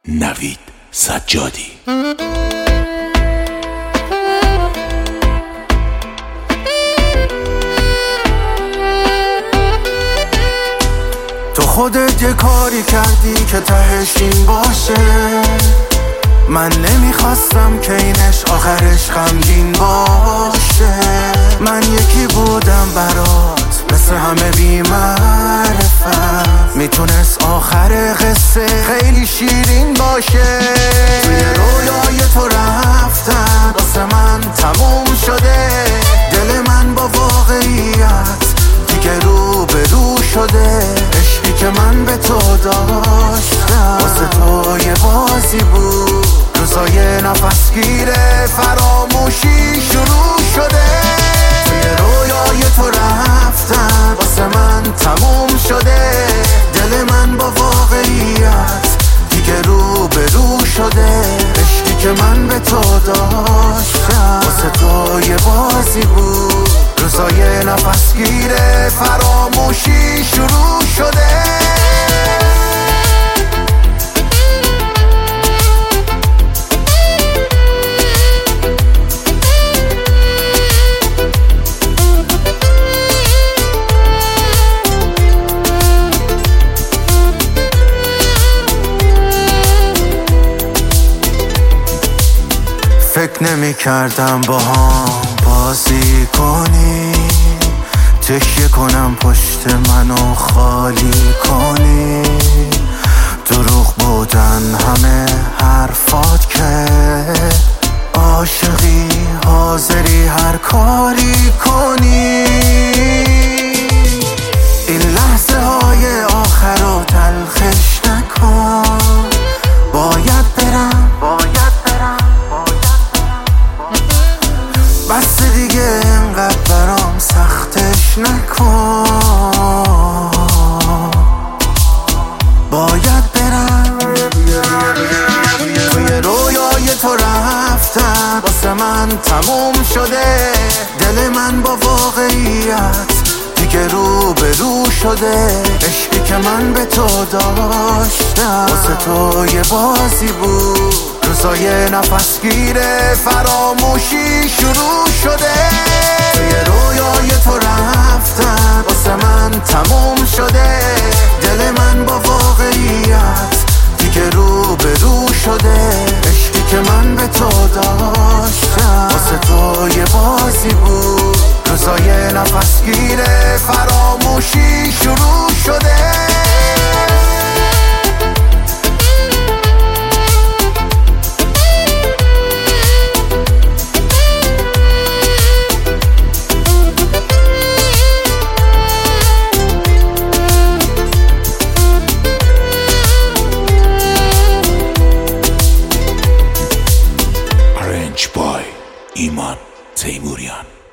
نوید سجادی. تو خودت یه کاری کردی که تهش این باشه. من نمیخواستم که اینش آخرش غمگین باشه. من یکی بودم برات مثل همه بی معرفت، میتونست آخر قصه خیلی شیرین باشه. توی رویای تو رفتم واسه من تموم شده. دل من با واقعیت دیگه رو به رو شده. عشقی که من به تو داشتم واسه تو یه بازی بود. روزای نفسگیره فراموشی شروع شده. توی رویای تو رفتم واسه من تموم شده. دل من با واقعیت دیگه رو به رو شده. عشقی که من به تو داشتم واسه تو یه بازی بود. روزای نفسگیره فراموشی شروع شده. فکر نمی کردم با هم بازی کنی، تکیه کنم پشت منو خالی کنی. دروغ بودن همه حرفات که عاشقی حاضری هر کاری کنی. این لحظه های آخر رو تلخش نکن. باید برم بس دیگه اینقدر برام سختش نکن. باید برم. توی رویای تو رفتم واسه من تموم شده. دل من با واقعیت دیگه رو به رو شده. عشقی که من به تو داشتم واسه تو یه بازی بود. روزای نفسگیره فراموشی شروع شده. توی رویای تو رفتم واسه من تموم شده. دل من با واقعیت دیگه رو به رو شده. عشقی که من به تو داشتم واسه تو یه بازی بود. روزای نفسگیره فراموشی شروع شده. ایمان تیموریان.